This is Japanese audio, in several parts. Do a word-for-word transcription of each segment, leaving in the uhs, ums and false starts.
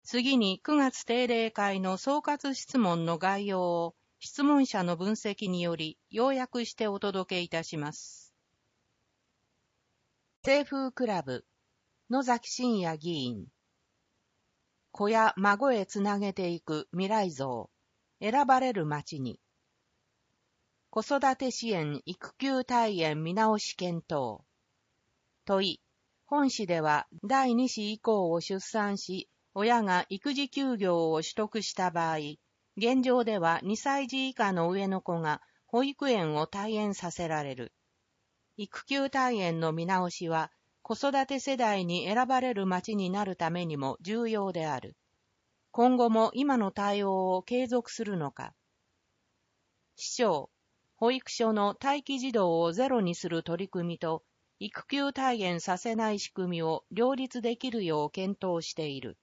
次にくがつ定例会の総括質問の概要を質問者の分析により要約してお届けいたします。清風クラブ野崎真也議員、子や孫へつなげていく未来像、選ばれる町に、子育て支援育休退園見直し検討。問い、本市ではだいに子以降を出産し、親が育児休業を取得した場合、現状ではにさい児以下の上の子が保育園を退園させられる。育休退園の見直しは、子育て世代に選ばれる町になるためにも重要である。今後も今の対応を継続するのか。市長、保育所の待機児童をゼロにする取り組みと、育休退園させない仕組みを両立できるよう検討している。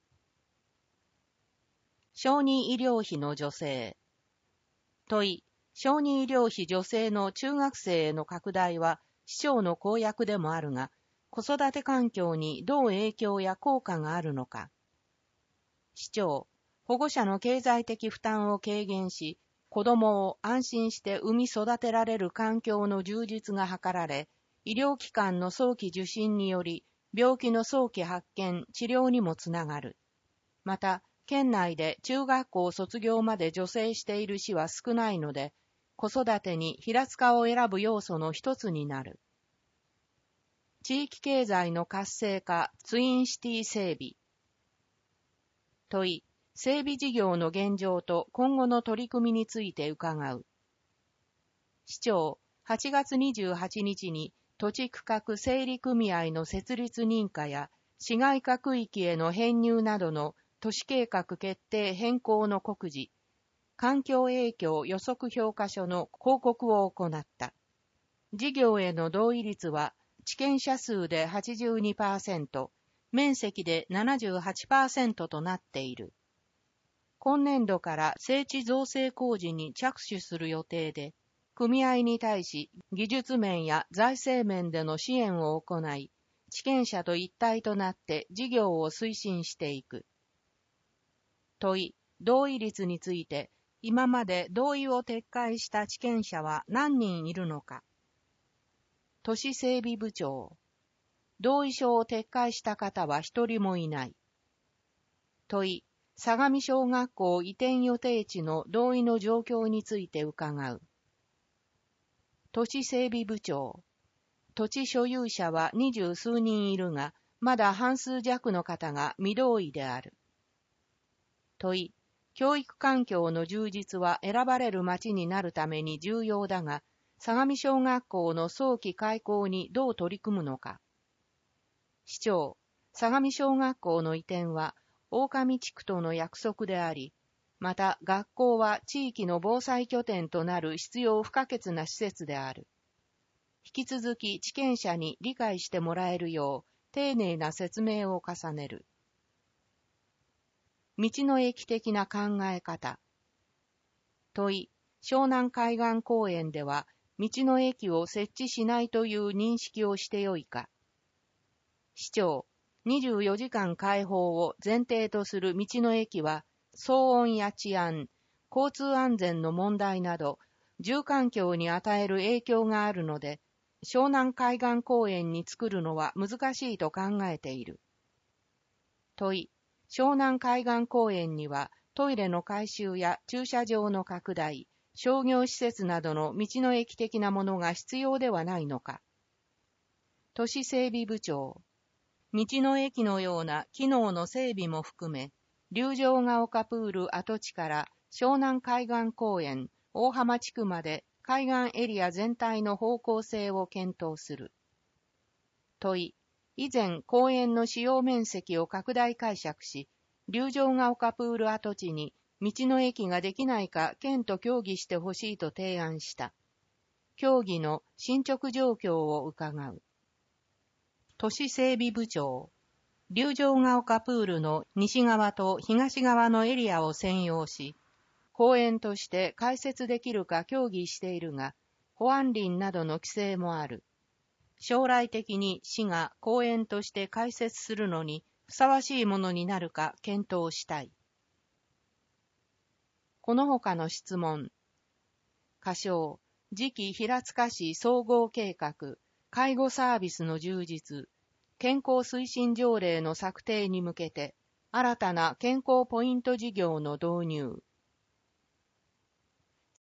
小児医療費の助成。問い、小児医療費助成の中学生への拡大は市長の公約でもあるが、子育て環境にどう影響や効果があるのか。市長、保護者の経済的負担を軽減し、子供を安心して産み育てられる環境の充実が図られ、医療機関の早期受診により、病気の早期発見、治療にもつながる。また、県内で中学校卒業まで助成している市は少ないので、子育てに平塚を選ぶ要素の一つになる。地域経済の活性化、ツインシティ整備。問い、整備事業の現状と今後の取り組みについて伺う。市長、はちがつにじゅうはちにちに土地区画整理組合の設立認可や市街化区域への編入などの都市計画決定変更の告示、環境影響予測評価書の報告を行った。事業への同意率は、地権者数で はちじゅうにパーセント、面積で ななじゅうはちパーセント となっている。今年度から整地造成工事に着手する予定で、組合に対し技術面や財政面での支援を行い、地権者と一体となって事業を推進していく。問い、同意率について、今まで同意を撤回した地権者は何人いるのか。都市整備部長、同意書を撤回した方は一人もいない。問い、相模小学校移転予定地の同意の状況について伺う。都市整備部長、土地所有者は二十数人いるが、まだ半数弱の方が未同意である。問い、教育環境の充実は選ばれる町になるために重要だが、相模小学校の早期開校にどう取り組むのか。市長、相模小学校の移転は、狼地区との約束であり、また学校は地域の防災拠点となる必要不可欠な施設である。引き続き地権者に理解してもらえるよう、丁寧な説明を重ねる。道の駅的な考え方。問い、湘南海岸公園では、道の駅を設置しないという認識をしてよいか。市長、にじゅうよじかん開放を前提とする道の駅は、騒音や治安、交通安全の問題など、住環境に与える影響があるので、湘南海岸公園に作るのは難しいと考えている。問い、湘南海岸公園にはトイレの改修や駐車場の拡大、商業施設などの道の駅的なものが必要ではないのか。都市整備部長、道の駅のような機能の整備も含め、竜城ヶ丘プール跡地から湘南海岸公園、大浜地区まで海岸エリア全体の方向性を検討する。問い、以前公園の使用面積を拡大解釈し、竜城ヶ丘プール跡地に道の駅ができないか県と協議してほしいと提案した。協議の進捗状況を伺う。都市整備部長、竜城ヶ丘プールの西側と東側のエリアを占用し、公園として開設できるか協議しているが、保安林などの規制もある。将来的に市が公園として開設するのにふさわしいものになるか検討したい。この他の質問。箇条、次期平塚市総合計画、介護サービスの充実、健康推進条例の策定に向けて、新たな健康ポイント事業の導入。